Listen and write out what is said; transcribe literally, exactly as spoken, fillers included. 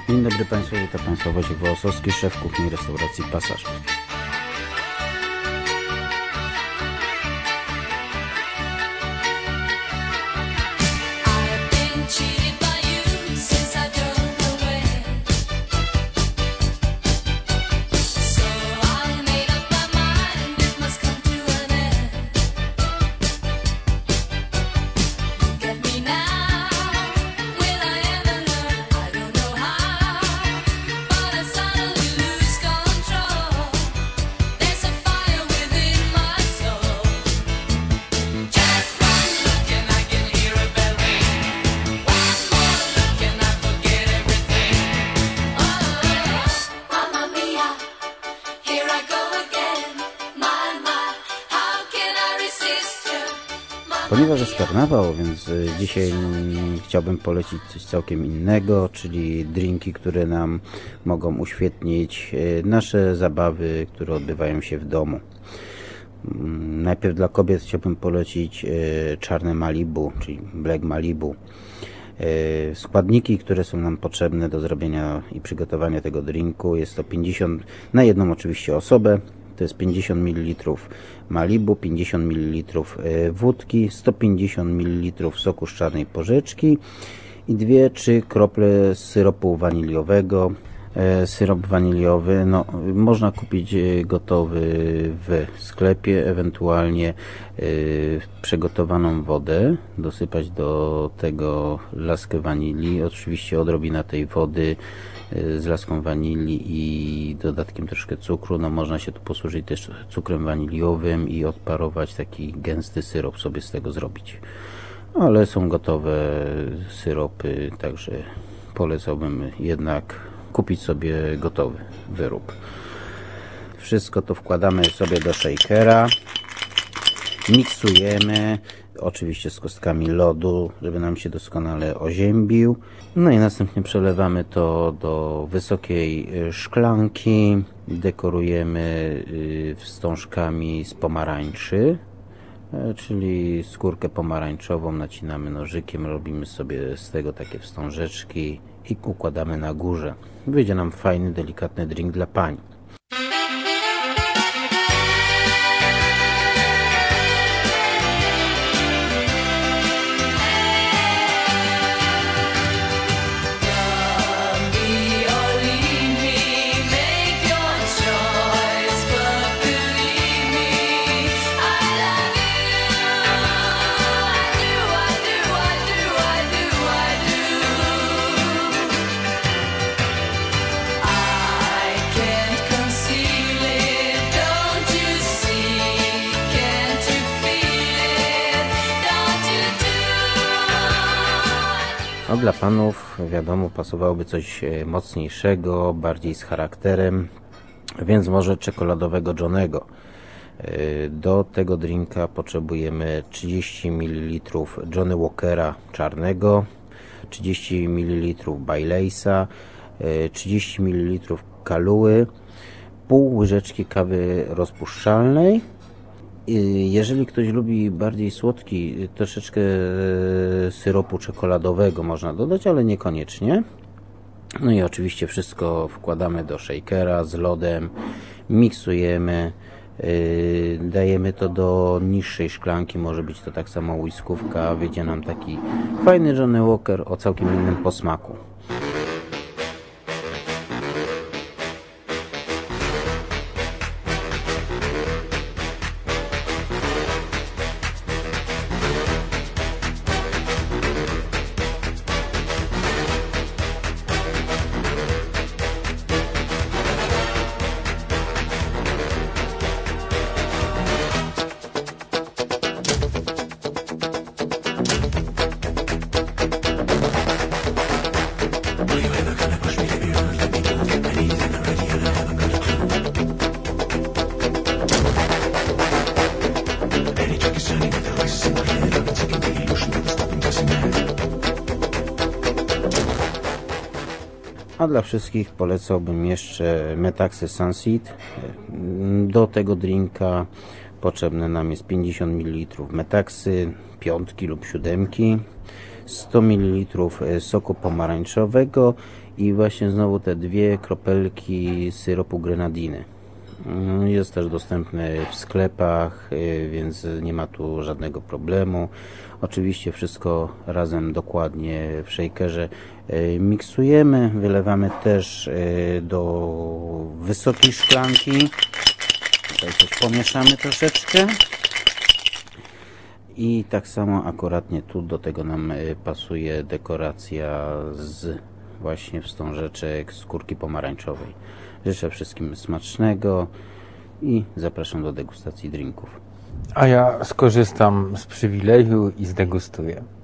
Dzień dobry Państwu, witam Państwa Wojciech Wołosowski, szef kuchni restauracji Pasaż. Ponieważ jest karnawał, więc dzisiaj chciałbym polecić coś całkiem innego, czyli drinki, które nam mogą uświetnić nasze zabawy, które odbywają się w domu. Najpierw dla kobiet chciałbym polecić czarne Malibu, czyli Black Malibu. Składniki, które są nam potrzebne do zrobienia i przygotowania tego drinku, jest to pięćdziesiąt na jedną oczywiście osobę. To jest pięćdziesiąt mililitrów Malibu, pięćdziesiąt mililitrów wódki, sto pięćdziesiąt mililitrów soku z czarnej porzeczki i dwie trzy krople syropu waniliowego. Syrop waniliowy no, można kupić gotowy w sklepie, ewentualnie przygotowaną wodę, dosypać do tego laskę wanilii, oczywiście odrobina tej wody z laską wanilii i dodatkiem troszkę cukru. No, można się tu posłużyć też cukrem waniliowym i odparować taki gęsty syrop, sobie z tego zrobić. Ale są gotowe syropy, także polecałbym jednak kupić sobie gotowy wyrób. Wszystko to wkładamy sobie do shakera, miksujemy, oczywiście z kostkami lodu, żeby nam się doskonale oziębił. No i następnie przelewamy to do wysokiej szklanki, dekorujemy wstążkami z pomarańczy, czyli skórkę pomarańczową nacinamy nożykiem, robimy sobie z tego takie wstążeczki i układamy na górze. Wyjdzie nam fajny, delikatny drink dla pań. No, dla panów, wiadomo, pasowałoby coś mocniejszego, bardziej z charakterem, więc może czekoladowego Johnnego. Do tego drinka potrzebujemy trzydzieści mililitrów Johnny Walkera czarnego, trzydzieści mililitrów Baileysa, trzydzieści mililitrów Kahlui, pół łyżeczki kawy rozpuszczalnej. Jeżeli ktoś lubi bardziej słodki, troszeczkę syropu czekoladowego można dodać, ale niekoniecznie. No i oczywiście wszystko wkładamy do shakera z lodem, miksujemy, dajemy to do niższej szklanki, może być to tak samo whiskówka, wyjdzie nam taki fajny Johnny Walker o całkiem innym posmaku. A dla wszystkich polecałbym jeszcze Metaxy Sunseed. Do tego drinka potrzebne nam jest pięćdziesiąt mililitrów Metaxy, piątki lub siódemki, sto mililitrów soku pomarańczowego i właśnie znowu te dwie kropelki syropu grenadiny. Jest też dostępny w sklepach, więc nie ma tu żadnego problemu. Oczywiście wszystko razem dokładnie w shakerze miksujemy. Wylewamy też do wysokiej szklanki. Tutaj też pomieszamy troszeczkę. I tak samo akuratnie tu do tego nam pasuje dekoracja z właśnie wstążeczek skórki pomarańczowej. Życzę wszystkim smacznego i zapraszam do degustacji drinków. A ja skorzystam z przywileju i zdegustuję.